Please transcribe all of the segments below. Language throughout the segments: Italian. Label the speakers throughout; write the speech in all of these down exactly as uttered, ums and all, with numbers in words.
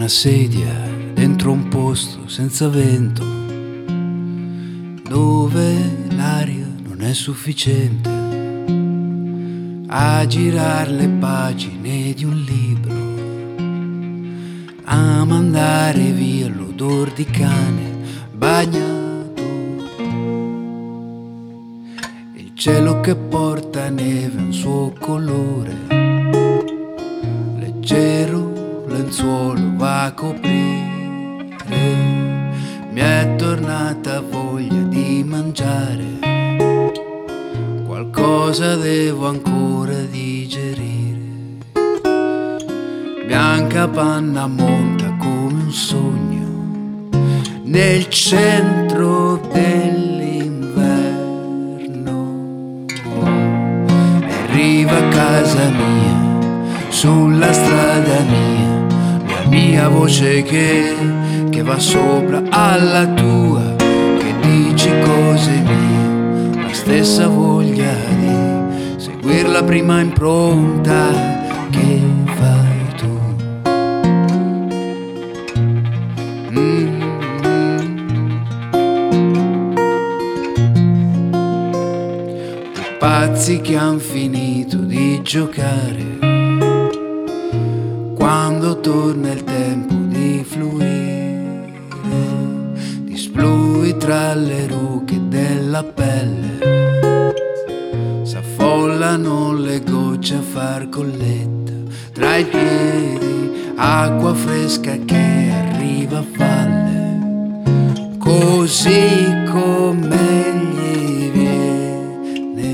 Speaker 1: una sedia dentro un posto senza vento, dove l'aria non è sufficiente a girare le pagine di un libro, a mandare via l'odor di cane bagnato. Il cielo che porta neve ha un suo colore, leggero lenzuolo va a coprire. Mi è tornata voglia di mangiare, qualcosa devo ancora digerire. Bianca panna monta come un sogno nel centro dell'inverno. E arriva a casa mia, sulla strada mia, la mia voce che, che va sopra alla tua, che dici cose mie, la stessa voglia di seguir la prima impronta che fai tu. Mm-hmm. Pazzi che han finito di giocare, quando torna il tempo di fluire, di splui tra le rughe della pelle, s'affollano le gocce a far colletta tra i piedi, acqua fresca che arriva a valle, così come gli viene.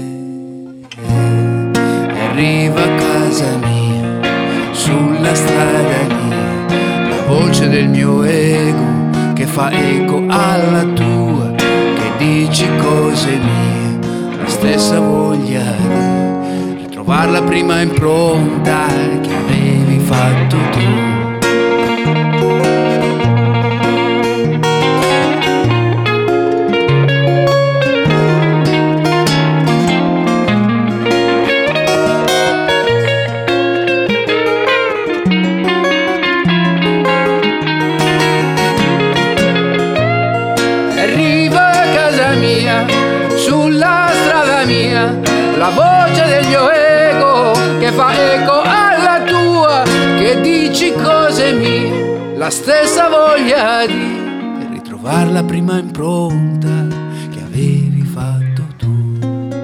Speaker 1: E arriva a casa mia, sulla strada mia, la voce del mio ego che fa eco alla tua, che dici cose mie, la stessa voglia di ritrovare la prima impronta che avevi fatto tu. Sulla strada mia, la voce del mio ego che fa eco alla tua, che dici cose mie, la stessa voglia di ritrovare la prima impronta che avevi fatto tu.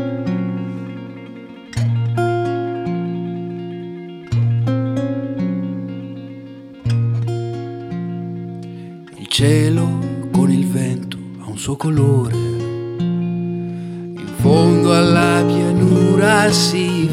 Speaker 1: Il cielo con il vento ha un suo colore, in fondo alla pianura si